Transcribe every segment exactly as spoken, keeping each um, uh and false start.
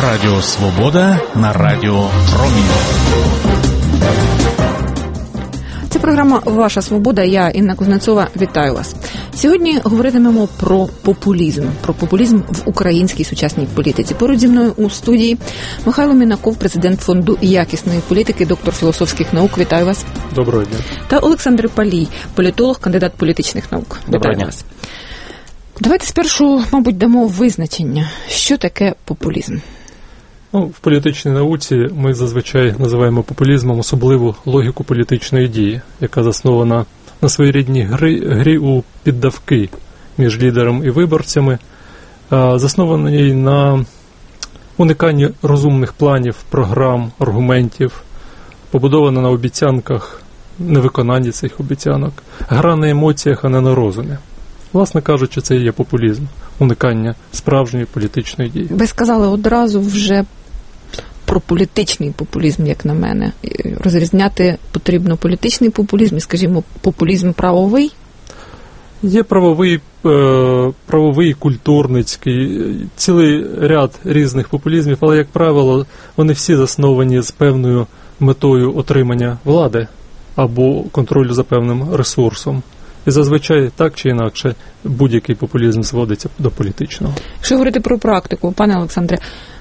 Радіо Свобода на Радіо Промінь. Це програма «Ваша свобода». Я, Інна Кузнецова, вітаю вас. Сьогодні говоритимемо про популізм, про популізм в українській сучасній політиці. Поруч зі мною у студії Михайло Мінаков, президент фонду якісної політики, доктор філософських наук. Вітаю вас. Доброго дня. Та Олександр Палій, політолог, кандидат політичних наук. Доброго Вітаю дня. вас. Давайте спершу, мабуть, дамо визначення, що таке популізм. Ну, в політичній науці ми зазвичай називаємо популізмом особливу логіку політичної дії, яка заснована на своєрідній грі, грі у піддавки між лідером і виборцями, заснованій на униканні розумних планів, програм, аргументів, побудована на обіцянках, невиконанні цих обіцянок, гра на емоціях, а не на розумі. Власне кажучи, це і є популізм, уникання справжньої політичної дії. Ви сказали одразу вже про політичний популізм, як на мене. Розрізняти потрібно політичний популізм і, скажімо, популізм правовий? Є правовий, е, правовий, культурницький, цілий ряд різних популізмів, але, як правило, вони всі засновані з певною метою отримання влади або контролю за певним ресурсом. І зазвичай, так чи інакше, будь-який популізм зводиться до політичного. Якщо говорити про практику, пане Олександре,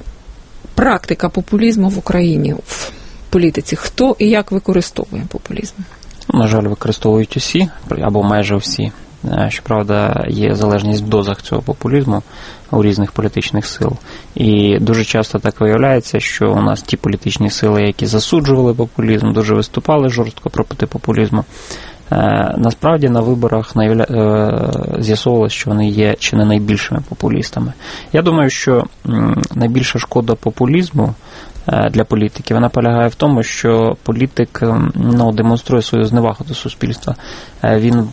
практика популізму в Україні, в політиці, хто і як використовує популізм? На жаль, використовують усі, або майже всі. Щоправда, є залежність в дозах цього популізму у різних політичних сил. І дуже часто так виявляється, що у нас ті політичні сили, які засуджували популізм, дуже виступали жорстко проти популізму. Насправді на виборах з'ясовувалося, що вони є чи не найбільшими популістами. Я думаю, що найбільша шкода популізму для політики, вона полягає в тому, що політик ну, демонструє свою зневагу до суспільства. Він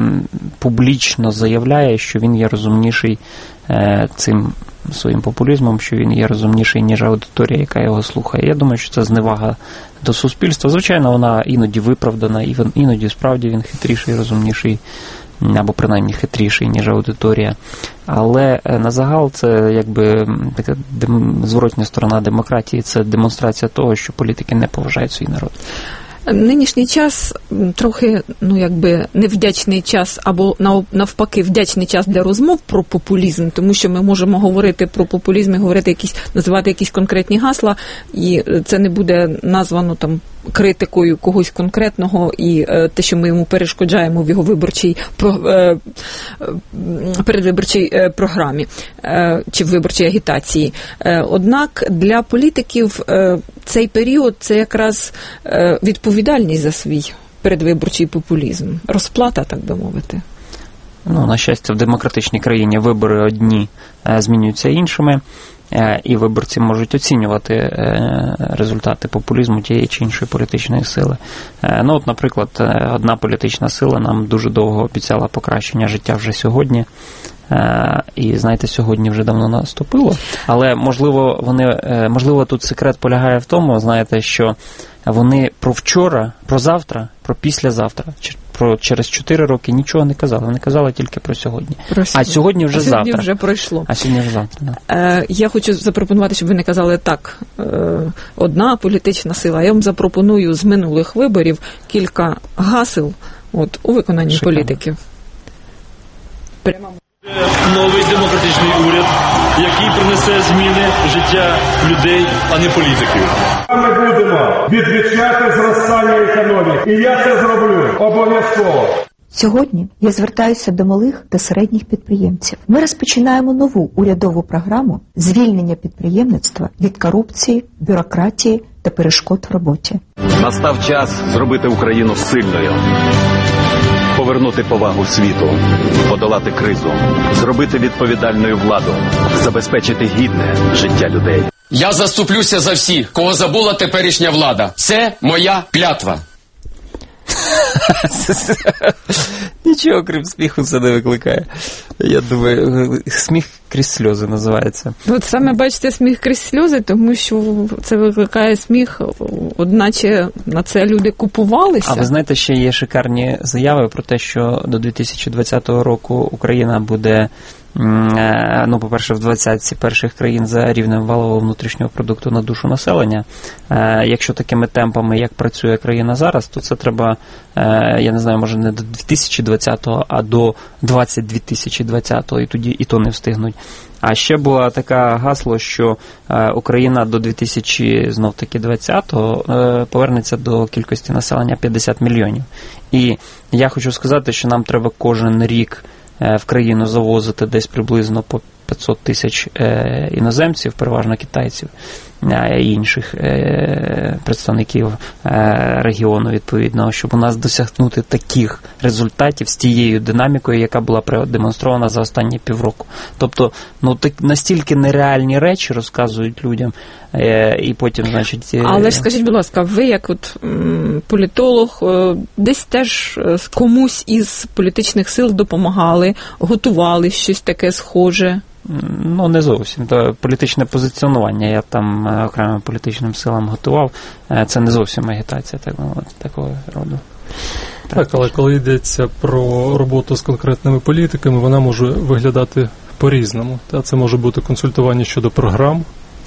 публічно заявляє, що він є розумніший цим своїм популізмом, що він є розумніший, ніж аудиторія, яка його слухає. Я думаю, що це зневага до суспільства. Звичайно, вона іноді виправдана, іноді справді він хитріший, розумніший, або принаймні хитріший, ніж аудиторія. Але на загал це якби така зворотня сторона демократії, це демонстрація того, що політики не поважають свій народ. Нинішній час трохи, ну, якби невдячний час, або навпаки вдячний час для розмов про популізм, тому що ми можемо говорити про популізм і говорити якісь, називати якісь конкретні гасла, і це не буде названо там критикою когось конкретного, і е, те, що ми йому перешкоджаємо в його виборчій про, е, передвиборчій е, програмі е, чи в виборчій агітації. Е, однак для політиків е, цей період – це якраз е, відповідальність за свій передвиборчий популізм. Розплата, так би мовити. Ну, на щастя, в демократичній країні вибори одні е, змінюються іншими. І виборці можуть оцінювати результати популізму тієї чи іншої політичної сили. Ну, от, наприклад, одна політична сила нам дуже довго обіцяла покращення життя вже сьогодні. І, знаєте, сьогодні вже давно наступило. Але, можливо, вони, можливо, тут секрет полягає в тому, знаєте, що вони про вчора, про завтра, про післязавтра, про через чотири роки нічого не казали. Вони казали тільки про сьогодні. Про сьогодні. А сьогодні вже а сьогодні завтра. вже пройшло. А сьогодні вже завтра, да. Е, я хочу запропонувати, щоб ви не казали так, е, одна політична сила. Я вам запропоную з минулих виборів кілька гасел от, у виконанні Шикарно. політиків. Прямо. Новий демократичний уряд, який принесе зміни в життя людей, а не політиків. Ми будемо відвічати зростання економіки. І я це зроблю обов'язково. Сьогодні я звертаюся до малих та середніх підприємців. Ми розпочинаємо нову урядову програму звільнення підприємництва від корупції, бюрократії та перешкод в роботі. Настав час зробити Україну сильною. Повернути повагу світу, подолати кризу, зробити відповідальною владу, забезпечити гідне життя людей. Я заступлюся за всіх, кого забула теперішня влада. Це моя клятва. Нічого, крім сміху, це не викликає. Я думаю, сміх крізь сльози називається. От саме, бачите, сміх крізь сльози, тому що це викликає сміх, одначе на це люди купувалися. А ви знаєте, ще є шикарні заяви про те, що до дві тисячі двадцятого року Україна буде ну, по-перше, в двадцятці перших країн за рівнем валового внутрішнього продукту на душу населення. Якщо такими темпами, як працює країна зараз, то це треба, я не знаю, може не до дві тисячі двадцятого, а до двадцять дві тисячі двадцятого, і тоді і то не встигнуть. А ще було таке гасло, що Україна до дві тисячі двадцятого повернеться до кількості населення п'ятдесят мільйонів. І я хочу сказати, що нам треба кожен рік в країну завозити десь приблизно по п'ятсот тисяч іноземців, переважно китайців і інших представників регіону відповідного, щоб у нас досягнути таких результатів з тією динамікою, яка була продемонстрована за останні півроку. Тобто, ну, так, настільки нереальні речі розказують людям, і потім, значить... Але ж скажіть, будь ласка, ви як от політолог десь теж комусь із політичних сил допомагали, готували щось таке схоже? Ну, не зовсім. То політичне позиціонування я там окремим політичним силам готував. Це не зовсім агітація так, такого роду. Так, так, але коли йдеться про роботу з конкретними політиками, вона може виглядати по-різному. Та це може бути консультування щодо програм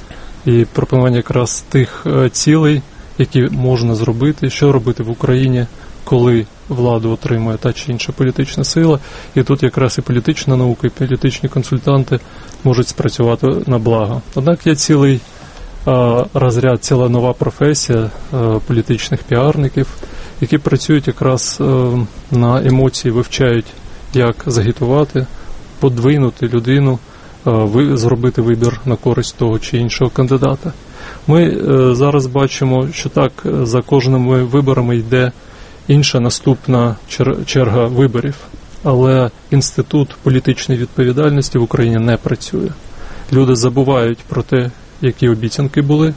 і пропонування якраз тих цілей, які можна зробити, що робити в Україні, коли владу отримує та чи інша політична сила. І тут якраз і політична наука, і політичні консультанти можуть спрацювати на благо. Однак є цілий а, розряд, ціла нова професія а, політичних піарників, які працюють якраз а, на емоції, вивчають, як загітувати, подвинути людину, а, ви, зробити вибір на користь того чи іншого кандидата. Ми а, зараз бачимо, що так за кожними виборами йде інша наступна черга виборів, але інститут політичної відповідальності в Україні не працює. Люди забувають про те, які обіцянки були,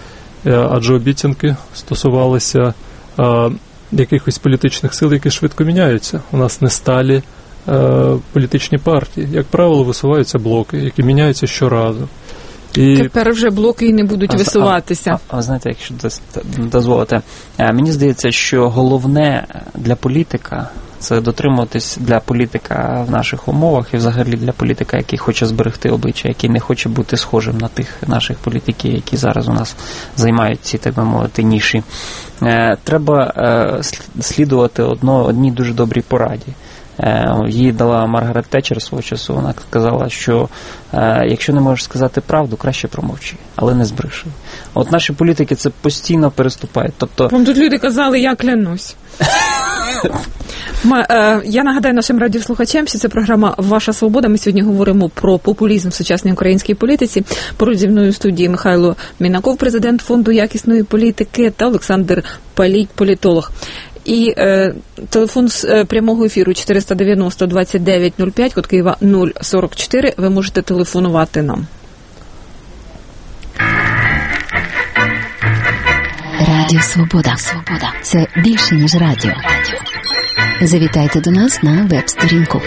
адже обіцянки стосувалися а, якихось політичних сил, які швидко міняються. У нас не сталі а, політичні партії. Як правило, висуваються блоки, які міняються щоразу. І... Тепер вже блоки і не будуть а, висуватися. А, а, а знаєте, якщо дозволите, мені здається, що головне для політика це дотримуватись для політика в наших умовах і взагалі для політика, який хоче зберегти обличчя, який не хоче бути схожим на тих наших політиків, які зараз у нас займають ці, так би мовити, ніші. Треба слідувати одно, одній дуже добрій пораді. Їй дала Маргарет Тетчер свого часу. Вона сказала, що е, якщо не можеш сказати правду, краще промовчи, але не збреши. От наші політики це постійно переступають. Тобто... Вам тут люди казали, я клянусь. Ма, е, я нагадаю нашим радіослухачам, що це програма «Ваша свобода». Ми сьогодні говоримо про популізм в сучасній українській політиці. Поруч зі мною в студії Михайло Мінаков, президент Фонду якісної політики, та Олександр Палій, політолог. І е, телефон з е, прямого ефіру чотириста дев'яносто двадцять дев'ять нуль п'ять, код Києва нуль сорок чотири. Ви можете телефонувати нам. Радіо Свобода. Свобода. Це більше, ніж радіо. Завітайте до нас на веб-сторінку.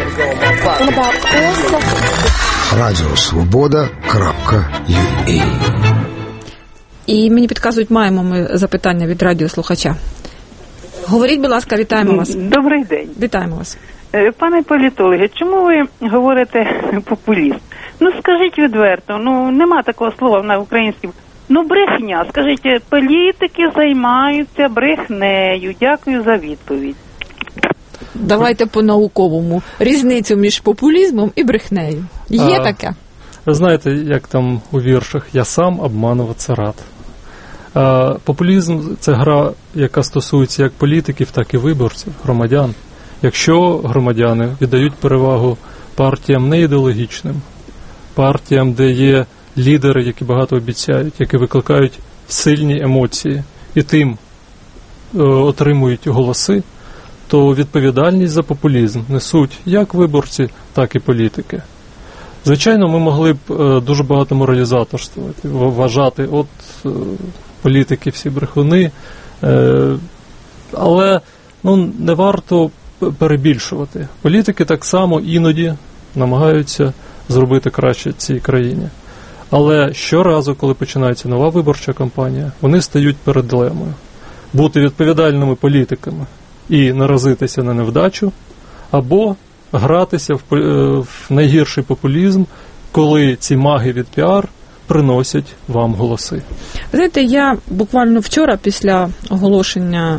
радіосвобода крапка ю а. І мені підказують, маємо ми запитання від радіослухача. Говоріть, будь ласка, вітаємо вас. Добрий день. Вітаємо вас. Пане політологе, чому ви говорите популізм? Ну, скажіть відверто, ну, нема такого слова на українському. Ну, брехня. Скажіть, політики займаються брехнею. Дякую за відповідь. Давайте по-науковому. Різницю між популізмом і брехнею. Є а, таке? Ви знаєте, як там у віршах «Я сам обмануватися рад». А, популізм – це гра, яка стосується як політиків, так і виборців, громадян. Якщо громадяни віддають перевагу партіям не ідеологічним, партіям, де є лідери, які багато обіцяють, які викликають сильні емоції, і тим е, отримують голоси, то відповідальність за популізм несуть як виборці, так і політики. Звичайно, ми могли б е, дуже багато моралізаторствувати, вважати, от е, політики всі брехуни, е, але ну, не варто перебільшувати. Політики так само іноді намагаються зробити краще цій країні. Але щоразу, коли починається нова виборча кампанія, вони стають перед дилемою. Бути відповідальними політиками і наразитися на невдачу, або гратися в, в найгірший популізм, коли ці маги від піар приносять вам голоси. Знаєте, я буквально вчора після оголошення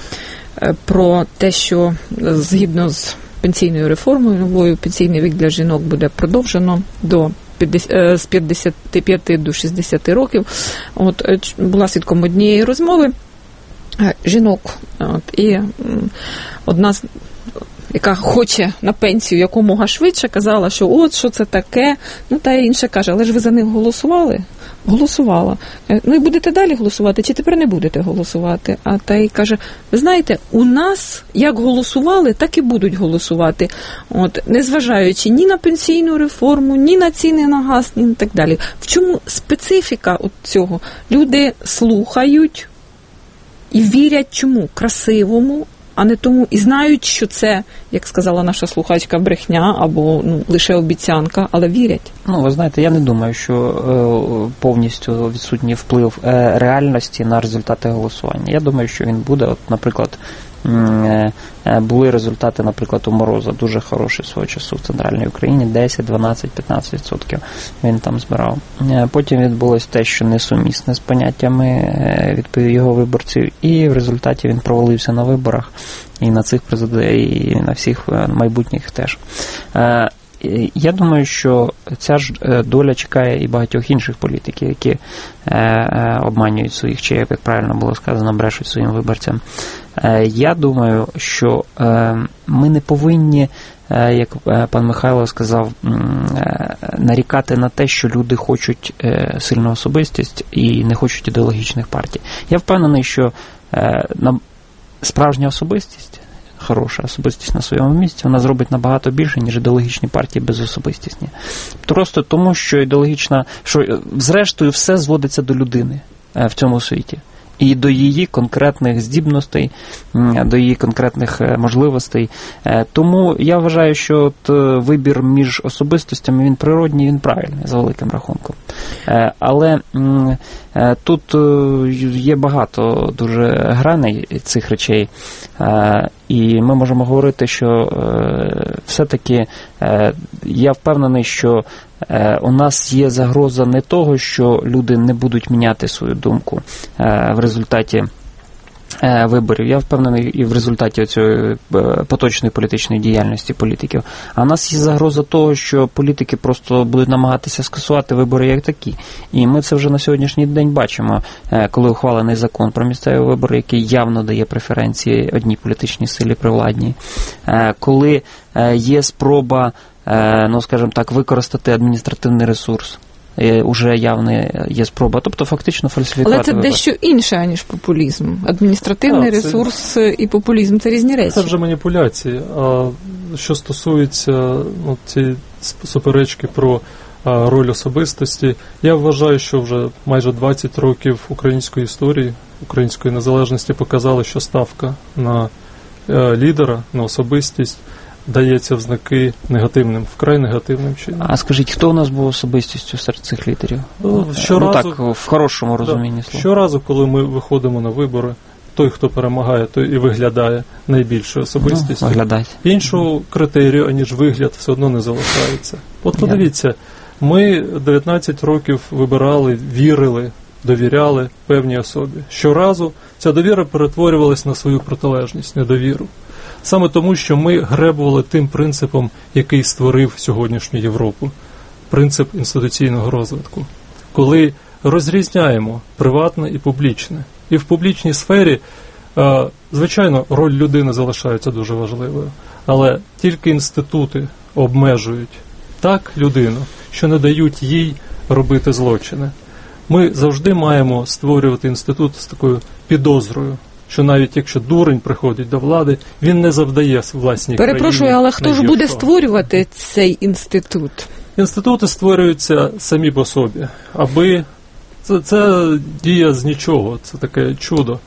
про те, що згідно з пенсійною реформою новою пенсійний вік для жінок буде продовжено до з п'ятдесяти п'яти до шістдесяти років. От була свідком однієї розмови жінок, от, і одна з яка хоче на пенсію якомога швидше, казала, що от, що це таке. Ну, та інша каже, але ж ви за них голосували? Голосувала. Ну, і будете далі голосувати, чи тепер не будете голосувати? А та й каже, ви знаєте, у нас як голосували, так і будуть голосувати. От, незважаючи ні на пенсійну реформу, ні на ціни на газ, ні на так далі. В чому специфіка от цього? Люди слухають і вірять чому? Красивому, а не тому, і знають, що це, як сказала наша слухачка, брехня або ну, лише обіцянка, але вірять. Ну, ви знаєте, я не думаю, що е, повністю відсутній вплив е, реальності на результати голосування. Я думаю, що він буде, от, наприклад, е, е, були результати, наприклад, у Мороза дуже хороші свого часу в Центральній Україні, десять, дванадцять, п'ятнадцять відсотків він там збирав. Е, потім відбулось те, що несумісне з поняттями е, відповідь його виборців, і в результаті він провалився на виборах, і на цих президентах, і на всіх майбутніх теж. Е, Я думаю, що ця ж доля чекає і багатьох інших політиків, які е, е, обманюють своїх, чи, як правильно було сказано, брешуть своїм виборцям. Е, я думаю, що е, ми не повинні, е, як пан Михайло сказав, е, нарікати на те, що люди хочуть е, сильну особистість і не хочуть ідеологічних партій. Я впевнений, що е, на справжня особистість, хороша особистість на своєму місці, вона зробить набагато більше, ніж ідеологічні партії безособистісні. Просто тому, що ідеологічна, що зрештою все зводиться до людини в цьому світі. І до її конкретних здібностей, до її конкретних можливостей. Тому я вважаю, що от вибір між особистостями, він природній, він правильний, за великим рахунком. Але тут є багато дуже граней цих речей, і ми можемо говорити, що все-таки я впевнений, що у нас є загроза не того, що люди не будуть міняти свою думку в результаті виборів. Я впевнений і в результаті цієї поточної політичної діяльності політиків. А в нас є загроза того, що політики просто будуть намагатися скасувати вибори як такі. І ми це вже на сьогоднішній день бачимо, коли ухвалений закон про місцеві вибори, який явно дає преференції одній політичній силі привладній. Коли є спроба, ну, скажімо так, використати адміністративний ресурс. Уже явна є спроба, тобто фактично фальсифікувати. Але це вибор. Дещо інше, аніж популізм. Адміністративний а, ресурс це... і популізм – це різні речі. Це вже маніпуляції. А що стосується ну, цієї суперечки про а, роль особистості, я вважаю, що вже майже двадцять років української історії, української незалежності показали, що ставка на а, лідера, на особистість дається в знаки негативним, вкрай негативним чином. А скажіть, хто у нас був особистістю серед цих лідерів? Ну, щоразу, ну так, в хорошому розумінні да, слова. Щоразу, коли ми виходимо на вибори, той, хто перемагає, той і виглядає найбільшою особистістю. Ну, іншого критерію, аніж вигляд, все одно не залишається. От подивіться, ми дев'ятнадцять років вибирали, вірили, довіряли певній особі. Щоразу ця довіра перетворювалась на свою протилежність, недовіру. Саме тому, що ми гребували тим принципом, який створив сьогоднішню Європу. Принцип інституційного розвитку. Коли розрізняємо приватне і публічне. І в публічній сфері, звичайно, роль людини залишається дуже важливою. Але тільки інститути обмежують так людину, що не дають їй робити злочини. Ми завжди маємо створювати інститут з такою підозрою, що навіть якщо дурень приходить до влади, він не завдає власній країні. Перепрошую, але хто ж буде створювати цей інститут? Інститути створюються самі по собі, аби... Це, це дія з нічого, це таке чудо.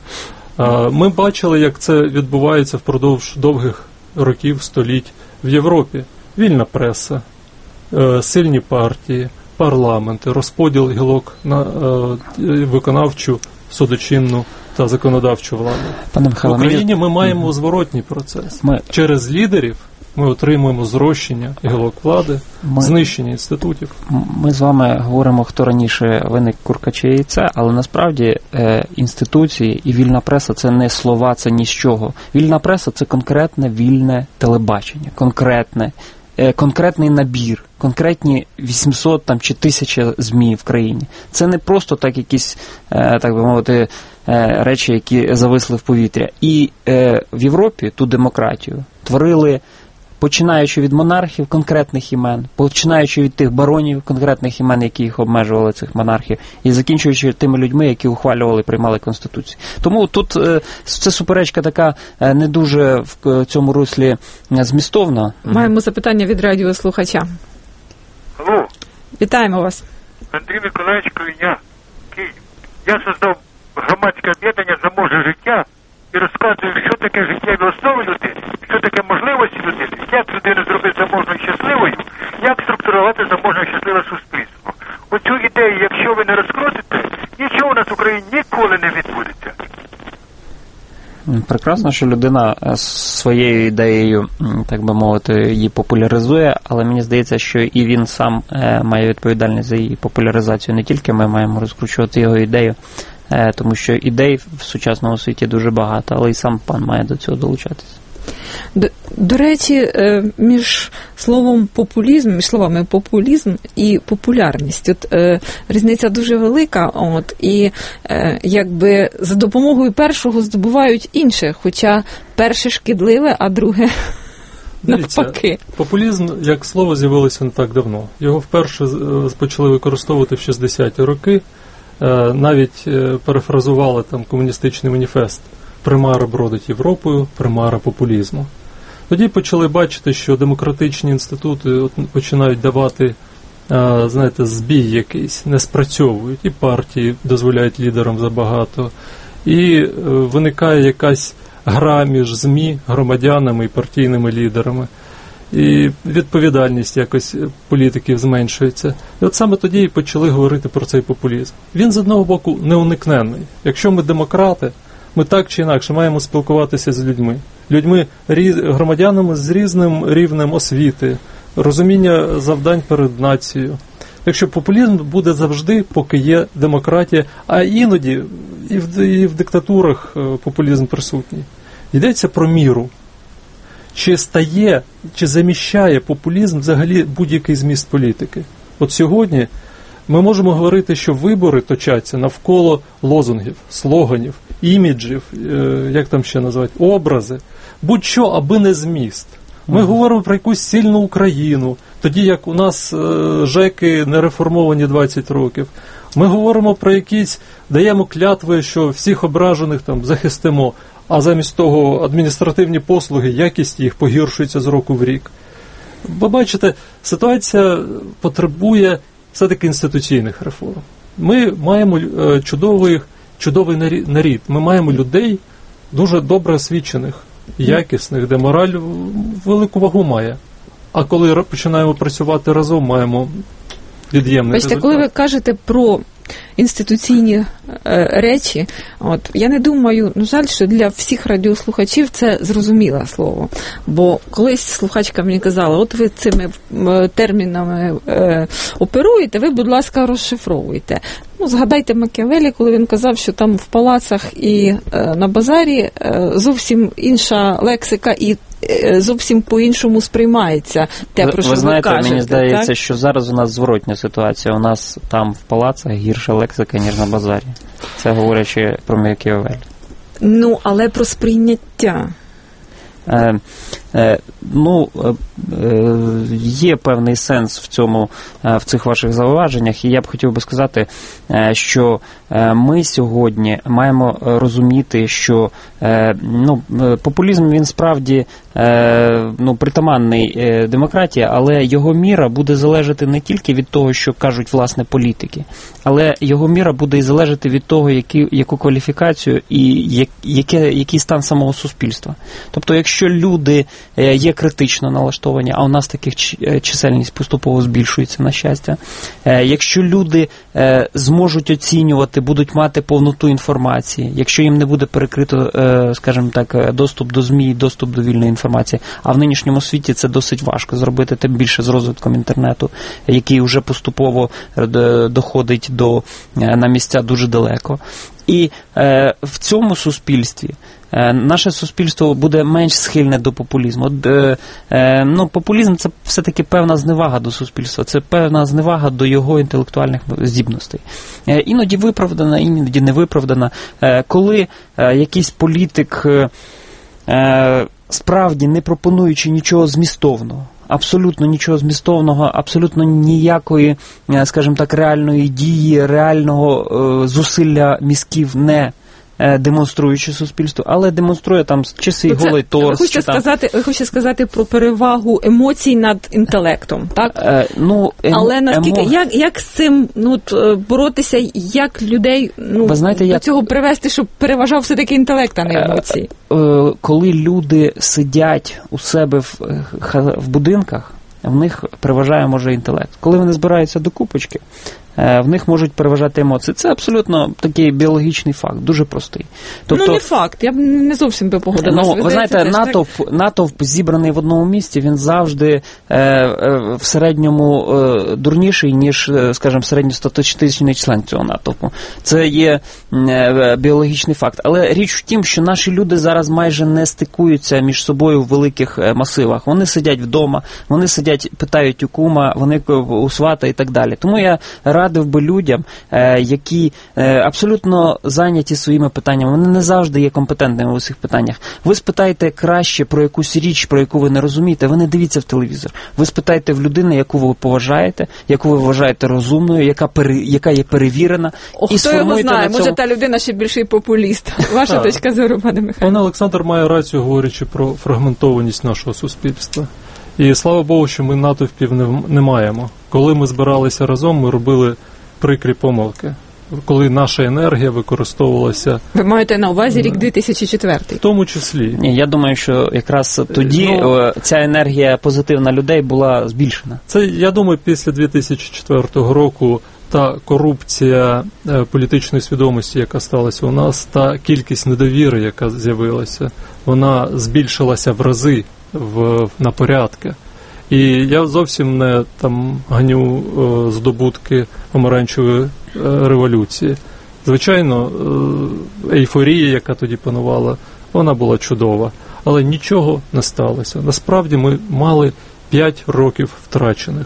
Ми бачили, як це відбувається впродовж довгих років, століть в Європі. Вільна преса, сильні партії, парламенти, розподіл гілок на виконавчу, судочинну та законодавчу владу. Пане Михайло, в Україні ми маємо зворотній процес. Ми... Через лідерів ми отримуємо зрощення гілок влади, ми, знищення інститутів. Ми з вами говоримо, хто раніше виник курка чи яйце, але насправді е, інституції і вільна преса – це не слова, це ні з чого. Вільна преса – це конкретне вільне телебачення, конкретне, е, конкретний набір, конкретні вісімсот там, чи тисяча ЗМІ в країні. Це не просто так якісь, е, так би мовити, е, речі, які зависли в повітря. І е, в Європі ту демократію творили, починаючи від монархів конкретних імен, починаючи від тих баронів конкретних імен, які їх обмежували, цих монархів, і закінчуючи тими людьми, які ухвалювали, приймали конституції. Тому тут е, це суперечка така е, не дуже в цьому руслі змістовна. Маємо запитання від радіослухача. Алло. Вітаємо вас. Андрій Миколаївич Калиня, Київ. Я создав громадське об'єднання «Заможне життя» і розказую, що таке життєві основи людини, що таке можливості людини, як людину зробити заможною і щасливою, як структурувати заможне і щасливе суспільство. Оцю ідею, якщо ви не розкрутите, нічого у нас в Україні ніколи не відбудеться. Прекрасно, що людина своєю ідеєю, так би мовити, її популяризує, але мені здається, що і він сам має відповідальність за її популяризацію. Не тільки ми маємо розкручувати його ідею, тому що ідей в сучасному світі дуже багато, але і сам пан має до цього долучатися. До, до речі, між словом популізм, між словами популізм і популярність, от е, різниця дуже велика, от, і е, якби за допомогою першого здобувають інше, хоча перше шкідливе, а друге навпаки. Популізм, як слово, з'явилося не так давно. Його вперше почали використовувати в шістдесяті роки, е, навіть е, перефразували там комуністичний маніфест. Примара бродить Європою, примара популізму. Тоді почали бачити, що демократичні інститути от починають давати, а, знаєте, збій якийсь, не спрацьовують, і партії дозволяють лідерам забагато, і е, виникає якась гра між ЗМІ, громадянами і партійними лідерами, і відповідальність якось політиків зменшується. І от саме тоді і почали говорити про цей популізм. Він, з одного боку, неуникненний. Якщо ми демократи, ми так чи інакше маємо спілкуватися з людьми. Людьми, громадянами з різним рівнем освіти, розуміння завдань перед нацією. Якщо популізм буде завжди, поки є демократія, а іноді і в, і в диктатурах популізм присутній. Йдеться про міру. Чи стає, чи заміщає популізм взагалі будь-який зміст політики? От сьогодні ми можемо говорити, що вибори точаться навколо лозунгів, слоганів, іміджів, як там ще називають, образи, будь-що, аби не зміст. Ми mm-hmm. говоримо про якусь сильну Україну, тоді як у нас е, ЖЕКи не реформовані двадцять років. Ми говоримо про якісь, даємо клятви, що всіх ображених там захистимо, а замість того адміністративні послуги, якість їх погіршується з року в рік. Ви бачите, ситуація потребує все-таки інституційних реформ. Ми маємо е, чудовий, чудовий нарід, ми маємо людей дуже добре освічених, якісних, де мораль велику вагу має. А коли починаємо працювати разом, маємо від'ємний Бачите, результат. Коли ви кажете про інституційні е, речі, от, я не думаю, ну жаль, що для всіх радіослухачів це зрозуміле слово. Бо колись слухачка мені казала, от ви цими е, термінами е, оперуєте, ви, будь ласка, розшифровуйте. Ну, згадайте Макіавеллі, коли він казав, що там в палацах і е, на базарі е, зовсім інша лексика і е, зовсім по-іншому сприймається те, про що ви, ви знаєте, кажете. Мені здається, так? що зараз у нас зворотня ситуація. У нас там в палацах гірша лексика, ніж на базарі. Це говорячи про Макіавеллі. Ну, але про сприйняття. Е, е, ну, е, є певний сенс в цьому, е, в цих ваших зауваженнях, і я б хотів би сказати, е, що е, ми сьогодні маємо розуміти, що е, ну, популізм, він справді е, ну, притаманний е, демократії, але його міра буде залежати не тільки від того, що кажуть, власне, політики, але його міра буде і залежати від того, які, яку кваліфікацію і як, яке, який стан самого суспільства. Тобто, якщо люди є критично налаштовані, а у нас таких чисельність поступово збільшується, на щастя. Якщо люди зможуть оцінювати, будуть мати повноту інформації, якщо їм не буде перекрито, скажімо так, доступ до ЗМІ, доступ до вільної інформації, а в нинішньому світі це досить важко зробити, тим більше з розвитком інтернету, який вже поступово доходить до, на місця дуже далеко. І е, в цьому суспільстві е, наше суспільство буде менш схильне до популізму. Е, е, ну, популізм – це все-таки певна зневага до суспільства, це певна зневага до його інтелектуальних здібностей. Е, іноді виправдана, іноді не виправдана. Е, коли е, якийсь політик, е, е, справді не пропонуючи нічого змістовного, абсолютно нічого змістовного, абсолютно ніякої, скажімо так, реальної дії, реального е, зусилля мізків не е, демонструючи суспільству, але демонструє там часи голий торс. Ви хочете, там... сказати, ви хочете сказати про перевагу емоцій над інтелектом, так? Е, ну, ем, але наскільки, емо... як, як з цим ну, боротися, як людей ну, Ви знаєте, до як... цього привести, щоб переважав все-таки інтелект, а не емоції? Е, е, коли люди сидять у себе в, в будинках, в них переважає, може, інтелект. Коли вони збираються до купочки, в них можуть переважати емоції. Це абсолютно такий біологічний факт, дуже простий. Тобто, ну, не факт, я б не зовсім би погодилася. Ну, ви знаєте, натовп, так... натовп зібраний в одному місці, він завжди е, е, в середньому е, дурніший, ніж, скажімо, середньостатистичний член цього натовпу. Це є е, біологічний факт. Але річ в тім, що наші люди зараз майже не стикуються між собою в великих масивах. Вони сидять вдома, вони сидять, питають у кума, вони у свата і так далі. Тому я радив би людям, які абсолютно зайняті своїми питаннями, вони не завжди є компетентними у всіх питаннях. Ви спитаєте краще про якусь річ, про яку ви не розумієте, ви не дивіться в телевізор. Ви спитаєте в людини, яку ви поважаєте, яку ви вважаєте розумною, яка, пере, яка є перевірена. О, і хто його знає, цьому... може та людина ще більший популіст. Ваша точка зору, пане Михайло. Пане Олександр має рацію, говорячи про фрагментованість нашого суспільства. І слава Богу, що ми натовпів не, не маємо. Коли ми збиралися разом, ми робили прикрі помилки. Коли наша енергія використовувалася... Ви маєте на увазі рік дві тисячі четвертий? В тому числі. Ні, я думаю, що якраз тоді ну, ця енергія позитивна людей була збільшена. Це, я думаю, після дві тисячі четвертого року та корупція е, політичної свідомості, яка сталася у нас, та кількість недовіри, яка з'явилася, вона збільшилася в рази. В, на порядки. І я зовсім не там ганю е, здобутки помаранчевої е, революції. Звичайно, е, ейфорія, яка тоді панувала, вона була чудова. Але нічого не сталося. Насправді ми мали п'ять років втрачених.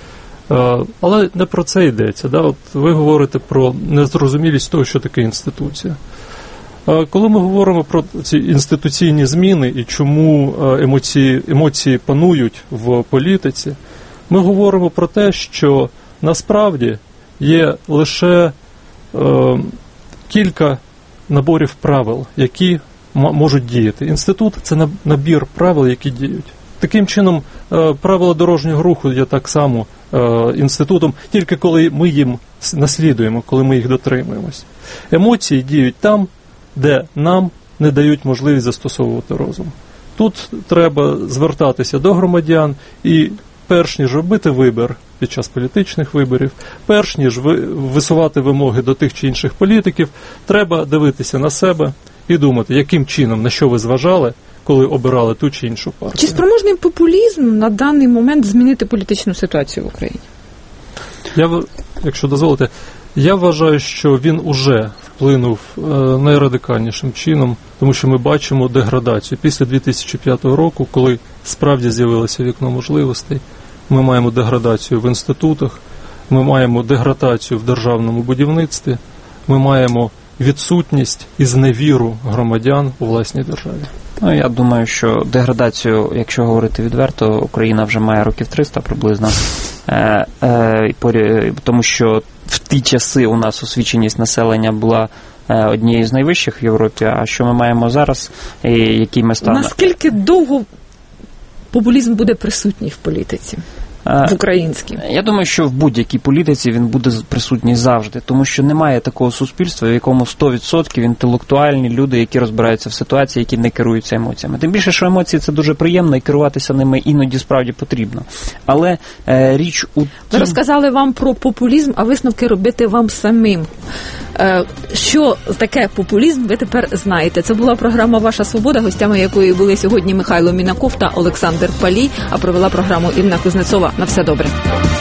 Е, але не про це йдеться. Да? От ви говорите про незрозумілість того, що таке інституція. Коли ми говоримо про ці інституційні зміни і чому емоції, емоції панують в політиці, ми говоримо про те, що насправді є лише е, кілька наборів правил, які м- можуть діяти. Інститут – це набір правил, які діють. Таким чином, е, правила дорожнього руху є так само е, інститутом, тільки коли ми їм наслідуємо, коли ми їх дотримуємось. Емоції діють там, де нам не дають можливість застосовувати розум. Тут треба звертатися до громадян і перш ніж робити вибір під час політичних виборів, перш ніж висувати вимоги до тих чи інших політиків, треба дивитися на себе і думати, яким чином, на що ви зважали, коли обирали ту чи іншу партію. Чи спроможний популізм на даний момент змінити політичну ситуацію в Україні? Я, якщо дозволите, я вважаю, що він уже вплинув е, найрадикальнішим чином, тому що ми бачимо деградацію. Після дві тисячі п'ятого року, коли справді з'явилося вікно можливостей, ми маємо деградацію в інститутах, ми маємо деградацію в державному будівництві, ми маємо відсутність і зневіру громадян у власній державі. Ну, я думаю, що деградацію, якщо говорити відверто, Україна вже має років триста приблизно, е, е, тому що в ті часи у нас освіченість населення була е, однією з найвищих в Європі, а що ми маємо зараз, і які ми станемо? Наскільки довго популізм буде присутній в політиці? в українській? Я думаю, що в будь-якій політиці він буде присутній завжди, тому що немає такого суспільства, в якому сто відсотків інтелектуальні люди, які розбираються в ситуації, які не керуються емоціями. Тим більше, що емоції – це дуже приємно, і керуватися ними іноді справді потрібно. Але е, річ у тім... Ми розказали вам про популізм, а висновки робити вам самим. Е, що таке популізм, ви тепер знаєте. Це була програма «Ваша свобода», гостями якої були сьогодні Михайло Мінаков та Олександр Палій, а провела програму Інна Кузнецова. На все добре.